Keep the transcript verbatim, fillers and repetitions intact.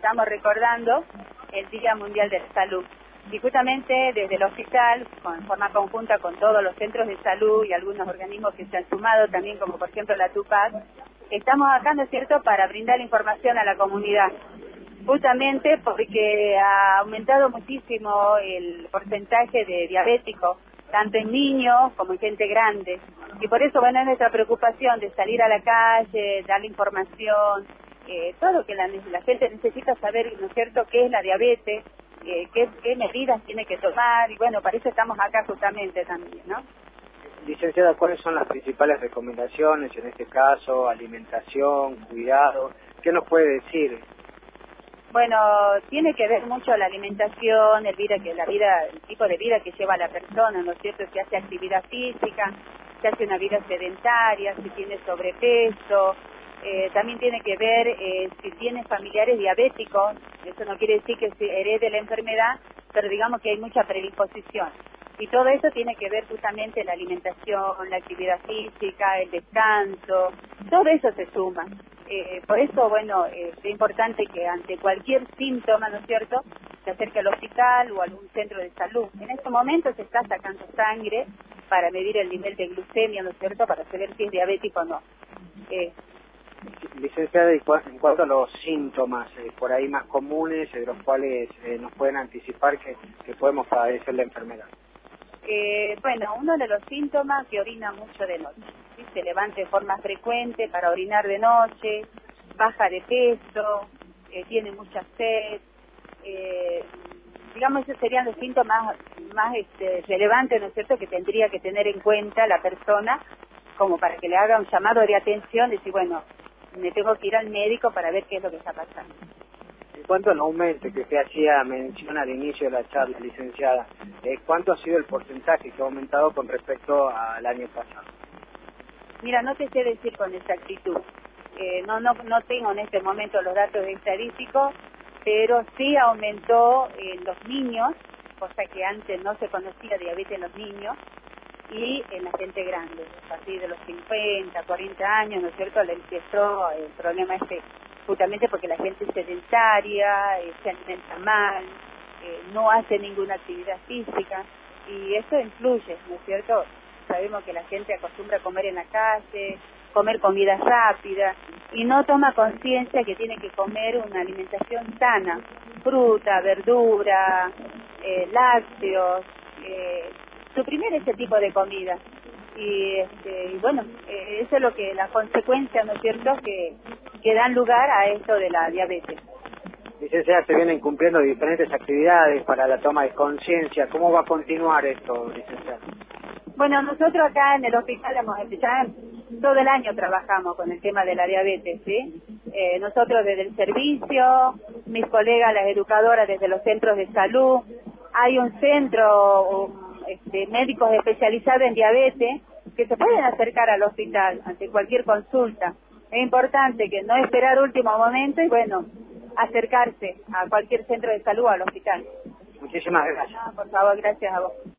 estamos recordando el Día Mundial de la Salud. Y justamente desde el hospital, con forma conjunta con todos los centros de salud y algunos organismos que se han sumado también, como por ejemplo la TUPAC, estamos acá, ¿no es cierto?, para brindar información a la comunidad. Justamente porque ha aumentado muchísimo el porcentaje de diabéticos, tanto en niños como en gente grande. Y por eso, bueno, es nuestra preocupación de salir a la calle, darle información, eh, todo lo que la, la gente necesita saber, ¿no es cierto?, qué es la diabetes, eh, qué, qué medidas tiene que tomar, y bueno, para eso estamos acá justamente también, ¿no? Licenciada, ¿cuáles son las principales recomendaciones en este caso? Alimentación, cuidado, ¿qué nos puede decir? Bueno, tiene que ver mucho la alimentación, el vida que la vida, el tipo de vida que lleva la persona, ¿no es cierto? Si hace actividad física, si hace una vida sedentaria, si tiene sobrepeso. Eh, también tiene que ver eh, si tiene familiares diabéticos. Eso no quiere decir que se herede la enfermedad, pero digamos que hay mucha predisposición. Y todo eso tiene que ver justamente la alimentación, la actividad física, el descanso, todo eso se suma. Eh, por eso, bueno, eh, es importante que ante cualquier síntoma, ¿no es cierto?, se acerque al hospital o a algún centro de salud. En este momento se está sacando sangre para medir el nivel de glucemia, ¿no es cierto?, para saber si es diabético o no. Eh, Licenciada, en cuanto a los síntomas eh, por ahí más comunes, de los cuales eh, nos pueden anticipar que, que podemos padecer la enfermedad. Eh, bueno, uno de los síntomas que orina mucho de noche, ¿sí? Se levanta de forma frecuente para orinar de noche, baja de peso, eh, tiene mucha sed, eh, digamos esos serían los síntomas más este, relevantes, ¿no es cierto?, que tendría que tener en cuenta la persona como para que le haga un llamado de atención, decir, bueno, me tengo que ir al médico para ver qué es lo que está pasando. En cuanto al aumento que usted hacía mención al inicio de la charla, licenciada, eh, ¿cuánto ha sido el porcentaje que ha aumentado con respecto al año pasado? Mira, no te sé decir con exactitud. Eh, no, no, no tengo en este momento los datos estadísticos, pero sí aumentó en los niños, cosa que antes no se conocía diabetes en los niños, y en la gente grande, a partir de los cincuenta, cuarenta años, ¿no es cierto?, le empezó el problema este, justamente porque la gente es sedentaria, eh, se alimenta mal, eh, no hace ninguna actividad física, y eso influye, ¿no es cierto? Sabemos que la gente acostumbra a comer en la calle, comer comida rápida, y no toma conciencia que tiene que comer una alimentación sana, fruta, verdura, eh, lácteos, eh, suprimir ese tipo de comida. Y, este, y bueno, eh, eso es lo que, las consecuencias, ¿no es cierto?, que, que dan lugar a esto de la diabetes. Licenciada, se vienen cumpliendo diferentes actividades para la toma de conciencia. ¿Cómo va a continuar esto, licenciada? Bueno, nosotros acá en el hospital hemos empezado, todo el año trabajamos con el tema de la diabetes, ¿sí? Eh, nosotros desde el servicio, mis colegas, las educadoras desde los centros de salud, hay un centro este, médicos especializados en diabetes que se pueden acercar al hospital ante cualquier consulta. Es importante que no esperar último momento y bueno, acercarse a cualquier centro de salud o al hospital. Muchísimas gracias. No, por favor, gracias a vos.